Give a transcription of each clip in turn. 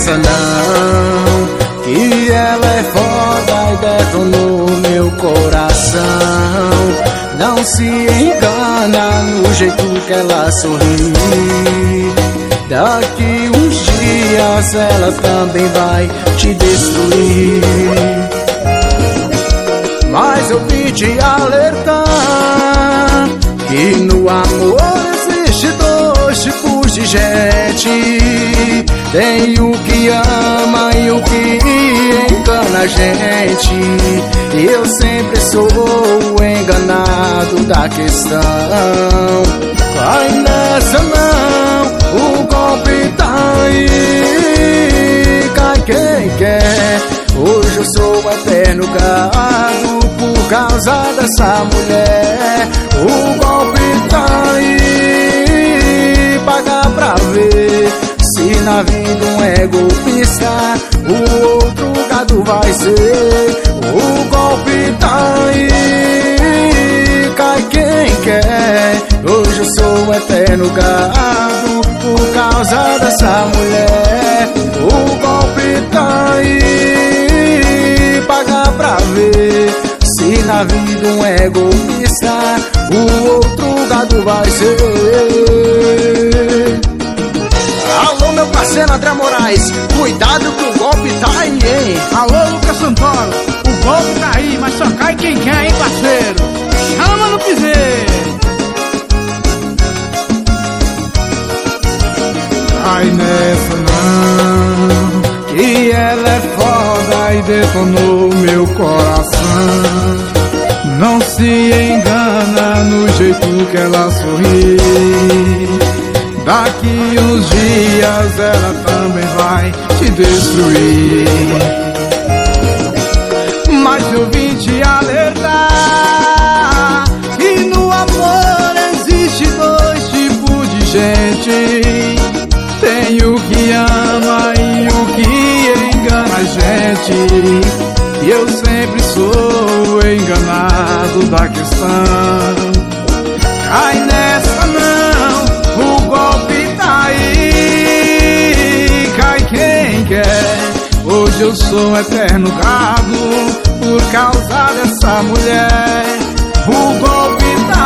nessa não, que ela é foda e detonou meu coração. Não se engana no jeito que ela sorri. Daqui uns dias ela também vai te destruir. Mas eu vim te alertar que no amor existe dois tipos de gente. Tem o que ama e o que engana a gente. E eu sempre sou o enganado da questão. Vai nessa não, o golpe tá aí, cai quem quer. Hoje eu sou o eterno gado por causa dessa mulher. O golpe tá aí, paga pra ver. Se na vida um é golpista, o outro gado vai ser. O golpe tá aí, cai quem quer. Hoje eu sou o eterno gado por causa dessa mulher. O golpe tá aí, paga pra ver. Se na vida um é golpista, o outro gado vai ser. Alô, meu parceiro André Moraes, cuidado que o golpe tá aí, hein? Alô, Lucas Santoro, o golpe tá aí, mas só cai quem quer, hein, parceiro? Chama no piseiro. Ai, nessa não, que ela é foda e detonou meu coração. Não se engana no jeito que ela sorri. Daqui uns dias ela também vai te destruir. Mas eu vim te alertar que no amor existe dois tipos de gente. Tem o que ama e o que engana a gente. E eu sempre sou o enganado da questão. Cai nessa não, o golpe tá aí, cai quem quer. Hoje eu sou um eterno gado por causa dessa mulher. O golpe tá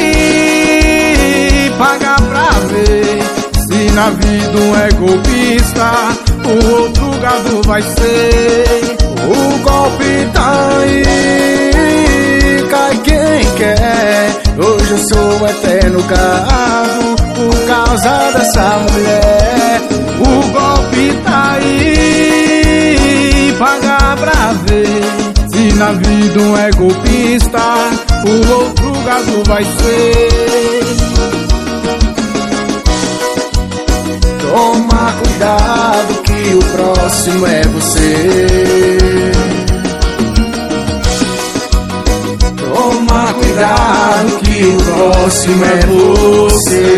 aí, paga pra ver. Se na vida um é golpista, o outro gado vai ser. O golpe tá aí, cai quem quer. Hoje eu sou o eterno gado por causa dessa mulher. O golpe tá aí, paga pra ver. Se na vida um é golpista, o outro gado vai ser. Toma cuidado que o próximo é você. Toma cuidado que o próximo é você.